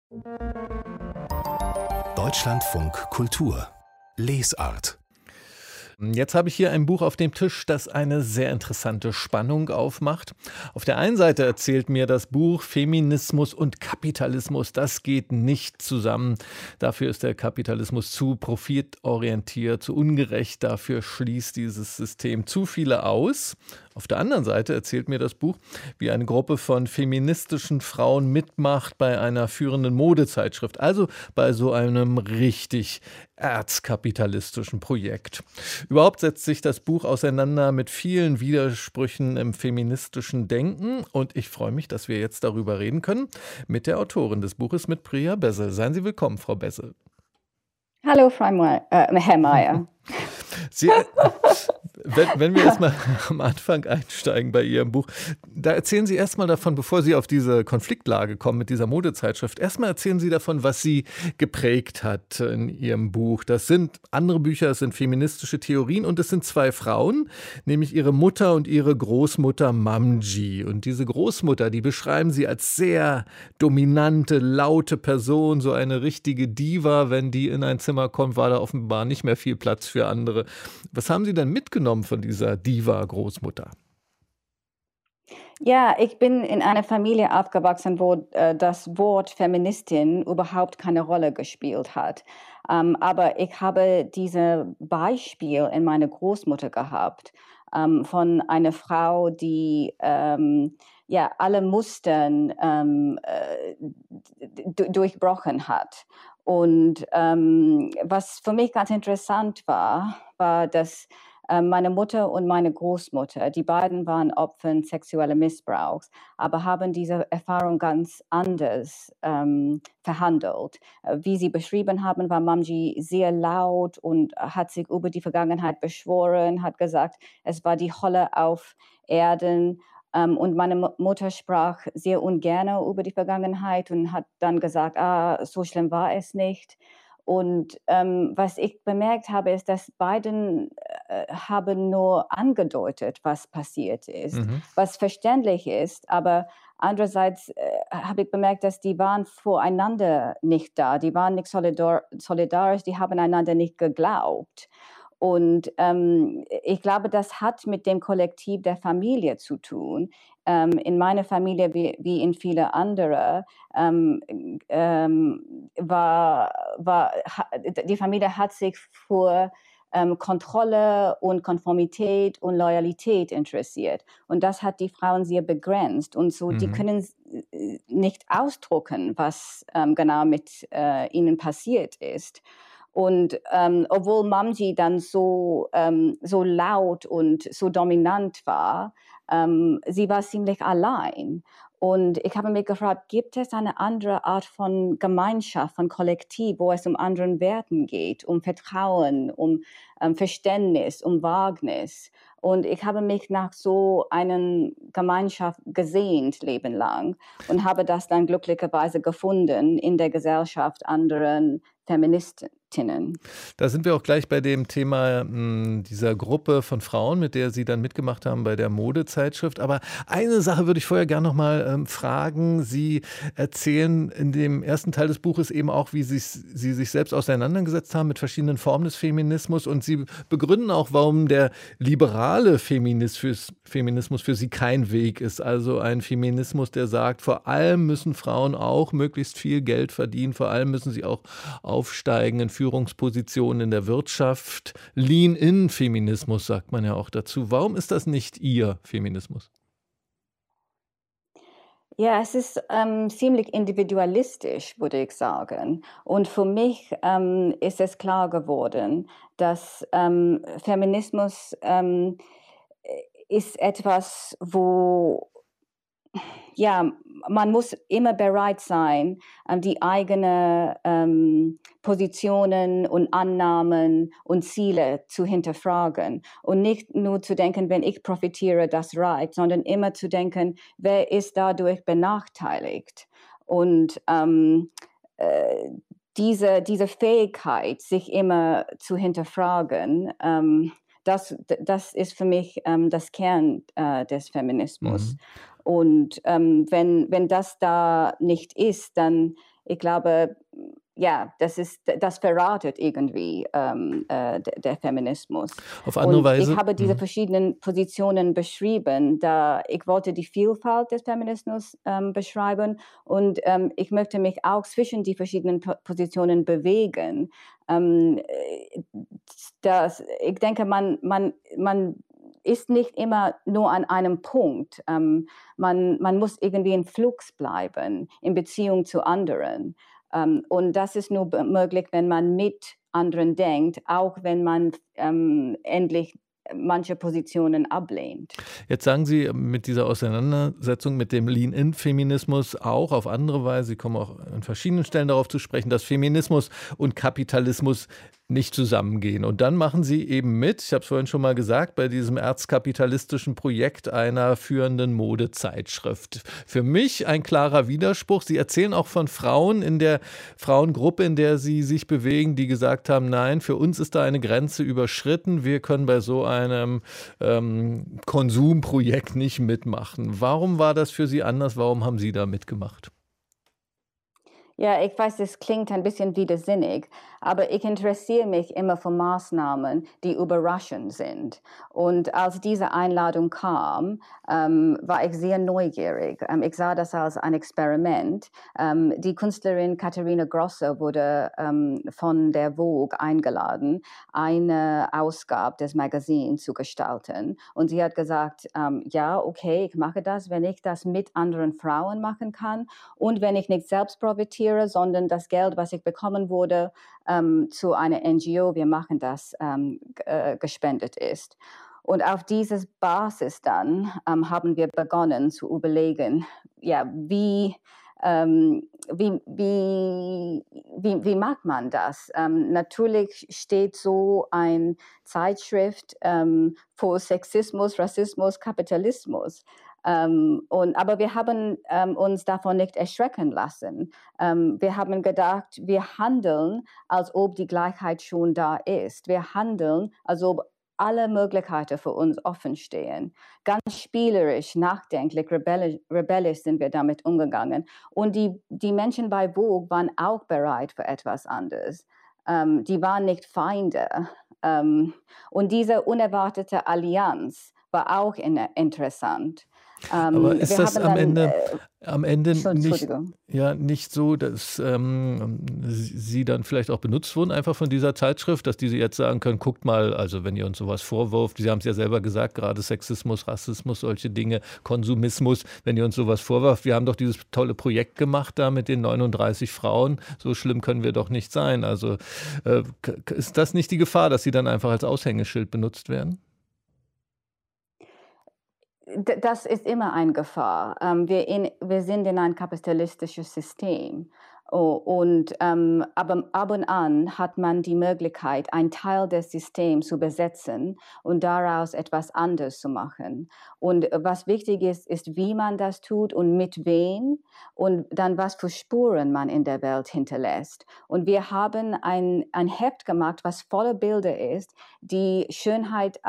Deutschlandfunk Kultur Lesart. Jetzt habe ich hier ein Buch auf dem Tisch, das eine sehr interessante Spannung aufmacht. Auf der einen Seite erzählt mir das Buch, Feminismus und Kapitalismus, das geht nicht zusammen. Dafür ist der Kapitalismus zu profitorientiert, zu ungerecht. Dafür schließt dieses System zu viele aus. Auf der anderen Seite erzählt mir das Buch, wie eine Gruppe von feministischen Frauen mitmacht bei einer führenden Modezeitschrift, also bei so einem richtig erzkapitalistischen Projekt. Überhaupt setzt sich das Buch auseinander mit vielen Widersprüchen im feministischen Denken und ich freue mich, dass wir jetzt darüber reden können mit der Autorin des Buches, mit Priya Bessel. Seien Sie willkommen, Frau Bessel. Hallo, Herr Mayer. Sie, wenn wir erstmal am Anfang einsteigen bei Ihrem Buch, da erzählen Sie erstmal davon, bevor Sie auf diese Konfliktlage kommen mit dieser Modezeitschrift, erstmal erzählen Sie davon, was Sie geprägt hat in Ihrem Buch. Das sind andere Bücher, es sind feministische Theorien und es sind zwei Frauen, nämlich Ihre Mutter und Ihre Großmutter Mamji. Und diese Großmutter, die beschreiben Sie als sehr dominante, laute Person, so eine richtige Diva. Wenn die in ein Zimmer kommt, war da offenbar nicht mehr viel Platz für andere. Was haben Sie denn mitgenommen von dieser Diva-Großmutter? Ja, ich bin in einer Familie aufgewachsen, wo das Wort Feministin überhaupt keine Rolle gespielt hat. Aber ich habe dieses Beispiel in meiner Großmutter gehabt, von einer Frau, die ja, alle Mustern durchbrochen hat. Und was für mich ganz interessant war, dass meine Mutter und meine Großmutter, die beiden waren Opfer sexuellen Missbrauchs, aber haben diese Erfahrung ganz anders verhandelt. Wie Sie beschrieben haben, war Mamji sehr laut und hat sich über die Vergangenheit beschworen, hat gesagt, es war die Hölle auf Erden. Und meine Mutter sprach sehr ungern über die Vergangenheit und hat dann gesagt, so schlimm war es nicht. Und was ich bemerkt habe, ist, dass beiden haben nur angedeutet, was passiert ist, was verständlich ist. Aber andererseits habe ich bemerkt, dass die waren voreinander nicht da. Die waren nicht solidarisch, die haben einander nicht geglaubt. Und ich glaube, das hat mit dem Kollektiv der Familie zu tun. In meiner Familie wie in viele andere die Familie hat sich für Kontrolle und Konformität und Loyalität interessiert. Und das hat die Frauen sehr begrenzt. Und so, die können nicht ausdrucken, was genau mit ihnen passiert ist. Und obwohl Mamji dann so laut und so dominant war, sie war ziemlich allein. Und ich habe mich gefragt, gibt es eine andere Art von Gemeinschaft, von Kollektiv, wo es um anderen Werten geht, um Vertrauen, um Verständnis, um Wagnis? Und ich habe mich nach so einer Gemeinschaft gesehnt, Leben lang, und habe das dann glücklicherweise gefunden in der Gesellschaft anderen Feministinnen. Da sind wir auch gleich bei dem Thema dieser Gruppe von Frauen, mit der Sie dann mitgemacht haben bei der Modezeitschrift. Aber eine Sache würde ich vorher gerne noch mal fragen. Sie erzählen in dem ersten Teil des Buches eben auch, wie Sie sich selbst auseinandergesetzt haben mit verschiedenen Formen des Feminismus. Und Sie begründen auch, warum der liberale Feminismus für Sie kein Weg ist. Also ein Feminismus, der sagt, vor allem müssen Frauen auch möglichst viel Geld verdienen, vor allem müssen sie auch aufsteigen in Führungspositionen in der Wirtschaft. Lean-in-Feminismus sagt man ja auch dazu. Warum ist das nicht Ihr Feminismus? Ja, es ist ziemlich individualistisch, würde ich sagen. Und für mich ist es klar geworden, dass Feminismus ist etwas, wo ja, man muss immer bereit sein, die eigenen Positionen und Annahmen und Ziele zu hinterfragen und nicht nur zu denken, wenn ich profitiere, das reicht, sondern immer zu denken, wer ist dadurch benachteiligt? Und diese Fähigkeit, sich immer zu hinterfragen, das ist für mich das Kern des Feminismus. Und wenn das da nicht ist, dann ich glaube, ja, das verratet irgendwie der Feminismus. Auf andere Und ich Weise, habe diese verschiedenen Positionen beschrieben, da ich wollte die Vielfalt des Feminismus beschreiben und ich möchte mich auch zwischen die verschiedenen Positionen bewegen. Ähm, äh, ich denke, man ist nicht immer nur an einem Punkt. Man muss irgendwie in Flux bleiben in Beziehung zu anderen. Und das ist nur möglich, wenn man mit anderen denkt, auch wenn man endlich manche Positionen ablehnt. jetzt sagen Sie mit dieser Auseinandersetzung mit dem Lean-In-Feminismus auch auf andere Weise, Sie kommen auch an verschiedenen Stellen darauf zu sprechen, dass Feminismus und Kapitalismus nicht zusammengehen. Und dann machen Sie eben mit, ich habe es vorhin schon mal gesagt, bei diesem erzkapitalistischen Projekt einer führenden Modezeitschrift. Für mich ein klarer Widerspruch. Sie erzählen auch von Frauen in der Frauengruppe, in der Sie sich bewegen, die gesagt haben, nein, für uns ist da eine Grenze überschritten. Wir können bei so einem Konsumprojekt nicht mitmachen. Warum war das für Sie anders? Warum haben Sie da mitgemacht? Ja, ich weiß, es klingt ein bisschen widersinnig, aber ich interessiere mich immer für Maßnahmen, die überraschend sind. Und als diese Einladung kam, war ich sehr neugierig. Ich sah das als ein Experiment. Die Künstlerin Katharina Grosser wurde von der Vogue eingeladen, eine Ausgabe des Magazins zu gestalten. Und sie hat gesagt, ja, okay, ich mache das, wenn ich das mit anderen Frauen machen kann und wenn ich nicht selbst profitiere, sondern das Geld, was ich bekommen würde, zu einer NGO, wir machen das, gespendet ist. Und auf dieser Basis dann haben wir begonnen zu überlegen, ja, wie macht man das? Natürlich steht so eine Zeitschrift für Sexismus, Rassismus, Kapitalismus. Aber wir haben uns davon nicht erschrecken lassen. Wir haben gedacht, wir handeln, als ob die Gleichheit schon da ist. Wir handeln, als ob alle Möglichkeiten für uns offen stehen. Ganz spielerisch, nachdenklich, rebellisch sind wir damit umgegangen. Und die Menschen bei Vogue waren auch bereit für etwas anderes. Die waren nicht Feinde. Und diese unerwartete Allianz war auch interessant. Aber ist Wir das haben dann, am Ende nicht Entschuldigung. ja, nicht so, dass, Sie dann vielleicht auch benutzt wurden einfach von dieser Zeitschrift, dass diese jetzt sagen können: „Guckt mal, also, wenn ihr uns sowas vorwirft“, Sie haben es ja selber gesagt, gerade Sexismus, Rassismus, solche Dinge, Konsumismus, wenn ihr uns sowas vorwirft, wir haben doch dieses tolle Projekt gemacht da mit den 39 Frauen, so schlimm können wir doch nicht sein. Also, k ist das nicht die Gefahr, dass Sie dann einfach als Aushängeschild benutzt werden? Das ist immer eine Gefahr. Wir sind in ein kapitalistisches System. Und aber ab und an hat man die Möglichkeit, einen Teil des Systems zu besetzen und daraus etwas anderes zu machen. Und was wichtig ist, ist, wie man das tut und mit wem und dann was für Spuren man in der Welt hinterlässt. Und wir haben ein Heft gemacht, was voller Bilder ist, die Schönheit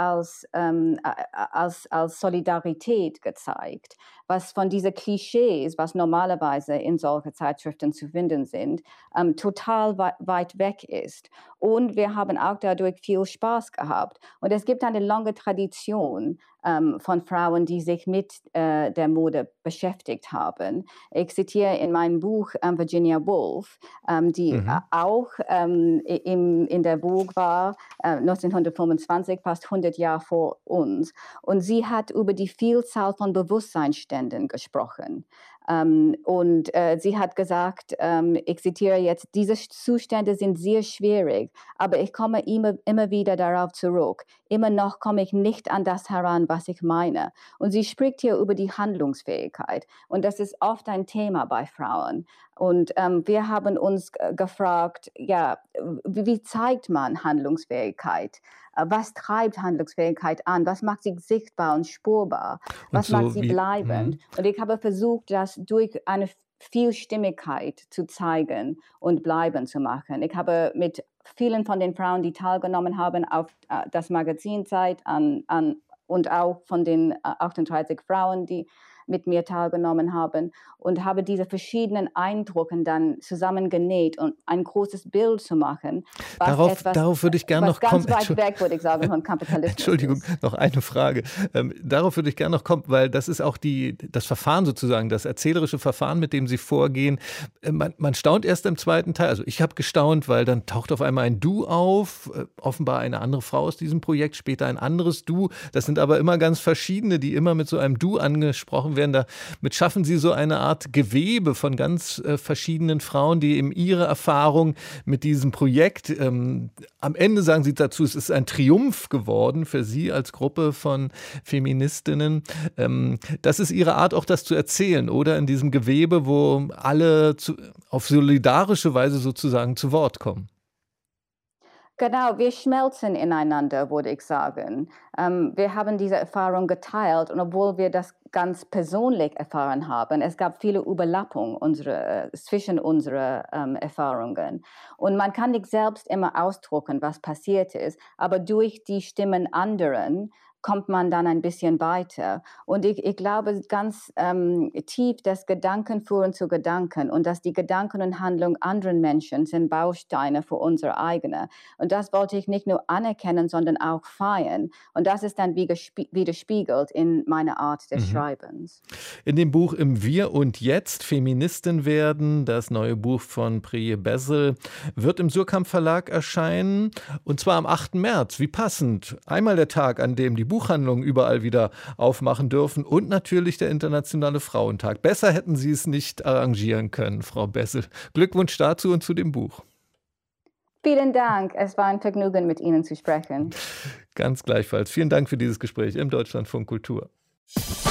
als Solidarität gezeigt, was von diesen Klischees, was normalerweise in solchen Zeitschriften zu finden sind, total weit weg ist. Und wir haben auch dadurch viel Spaß gehabt. Und es gibt eine lange Tradition von Frauen, die sich mit der Mode beschäftigt haben. Ich zitiere in meinem Buch Virginia Woolf, die Mhm. auch in der Vogue war, 1925, fast 100 Jahre vor uns. Und sie hat über die Vielzahl von Bewusstseinsständen gesprochen. Sie hat gesagt, ich zitiere jetzt, diese Zustände sind sehr schwierig, aber ich komme immer wieder darauf zurück. Immer noch komme ich nicht an das heran, was ich meine. Und sie spricht hier über die Handlungsfähigkeit. Und das ist oft ein Thema bei Frauen. Und wir haben uns gefragt, ja, wie zeigt man Handlungsfähigkeit? Was treibt Handlungsfähigkeit an? Was macht sie sichtbar und spürbar? Und Was macht so sie wie bleibend? Und ich habe versucht, das durch eine Vielstimmigkeit zu zeigen und bleiben zu machen. Ich habe mit vielen von den Frauen, die teilgenommen haben, auf das Magazinzeit und auch von den 38 Frauen, die mit mir teilgenommen haben und habe diese verschiedenen Eindrücke dann zusammengenäht und ein großes Bild zu machen, Darauf würde ich gerne noch kommen. Ganz weit weg, würde ich sagen, von Kapitalismus. Entschuldigung, ist. noch eine Frage. Darauf würde ich gerne noch kommen, weil das ist auch das Verfahren sozusagen, das erzählerische Verfahren, mit dem Sie vorgehen. Man staunt erst im zweiten Teil. Also ich habe gestaunt, weil dann taucht auf einmal ein Du auf, offenbar eine andere Frau aus diesem Projekt, später ein anderes Du. Das sind aber immer ganz verschiedene, die immer mit so einem Du angesprochen werden. Damit schaffen Sie so eine Art Gewebe von ganz verschiedenen Frauen, die eben ihre Erfahrung mit diesem Projekt, am Ende sagen Sie dazu, es ist ein Triumph geworden für Sie als Gruppe von Feministinnen. Das ist Ihre Art, auch das zu erzählen, oder? In diesem Gewebe, wo alle auf solidarische Weise sozusagen zu Wort kommen. Genau, wir schmelzen ineinander, würde ich sagen. Wir haben diese Erfahrung geteilt und obwohl wir das ganz persönlich erfahren haben, es gab viele Überlappungen zwischen unseren Erfahrungen. Und man kann nicht selbst immer ausdrücken, was passiert ist, aber durch die Stimmen anderen kommt man dann ein bisschen weiter. Und ich glaube ganz tief, dass Gedanken führen zu Gedanken und dass die Gedanken und Handlungen anderen Menschen sind Bausteine für unsere eigene. Und das wollte ich nicht nur anerkennen, sondern auch feiern. Und das ist dann widerspiegelt in meiner Art des Schreibens. In dem Buch Im Wir und Jetzt, Feministin werden, das neue Buch von Priye Basil, wird im Suhrkamp Verlag erscheinen. Und zwar am 8. März. Wie passend. Einmal der Tag, an dem die Buchhandlungen überall wieder aufmachen dürfen und natürlich der Internationale Frauentag. Besser hätten Sie es nicht arrangieren können, Frau Basil. Glückwunsch dazu und zu dem Buch. Vielen Dank. Es war ein Vergnügen, mit Ihnen zu sprechen. Ganz gleichfalls. Vielen Dank für dieses Gespräch im Deutschlandfunk Kultur.